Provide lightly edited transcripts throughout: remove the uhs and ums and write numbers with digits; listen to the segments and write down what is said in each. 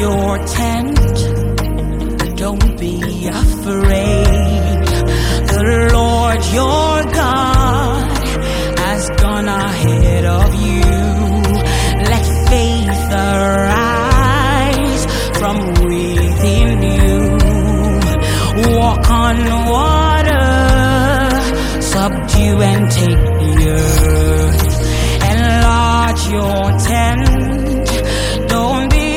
your tent, don't be afraid. The Lord your God has gone ahead of you. Let faith arise from within you. Walk on water, subdue and take the earth. Enlarge your tent, don't be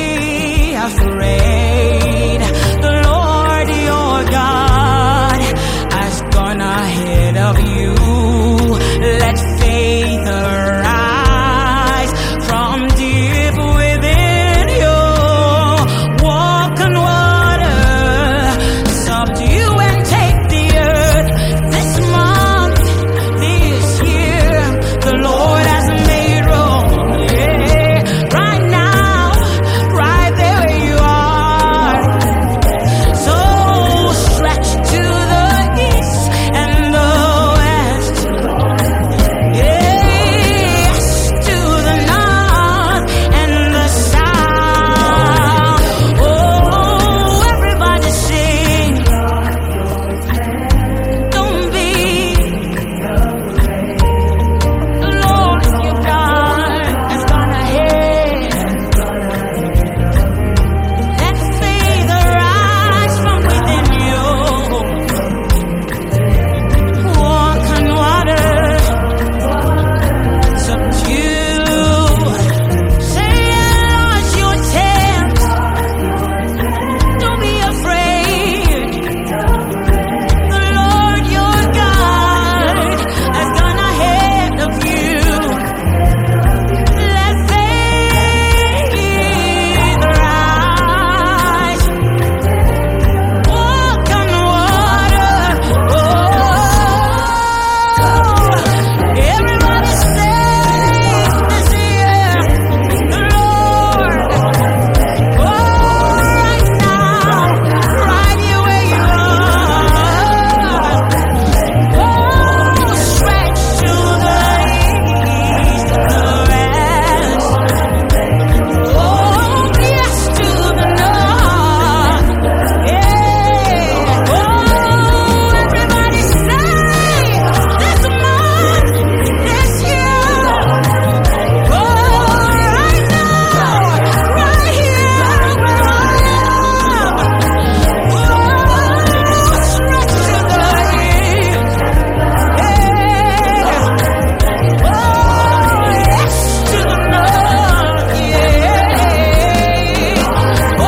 afraid. The Lord your God has gone ahead of you. Let faith arise from deep within you. Walk on water, subdue and take the earth. This month, this year, the Lord has made room. Yeah. Right now, right there where you are. So stretch to the east and the west. Yes, to the north and the south. Oh, everybody sing. Don't be. The Lord your God has gone ahead. Let faith arise from within you. Walk on water, subdue. Say enlarge your tent. Don't be afraid. The Lord your God has gone ahead of you. Let faith rise. Walk on water. Oh, everybody say this year, the Lord. Oh, right now, right here where you are. Oh, stretch to the east, the west. Oh, yes, to the north. Yeah. Oh, everybody say this month, this year. Oh, right now, right here where I am. Oh, stretch to the east. Yeah. Oh, yes, to the north. Yeah. Oh,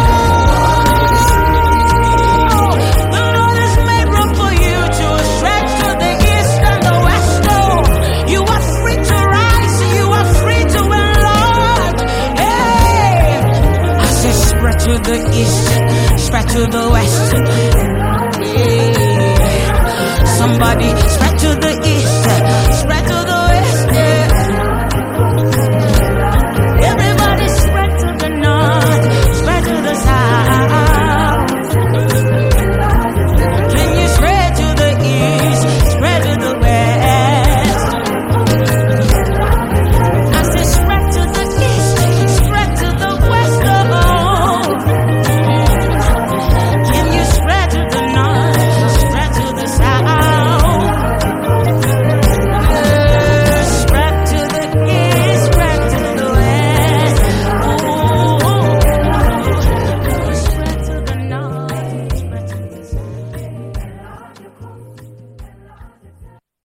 the Lord has made room for you to stretch to the east and the west. Oh, you are free to rise. You are free to enlarge. Hey, I say spread to the east, spread to the west. Yeah. Somebody spread to the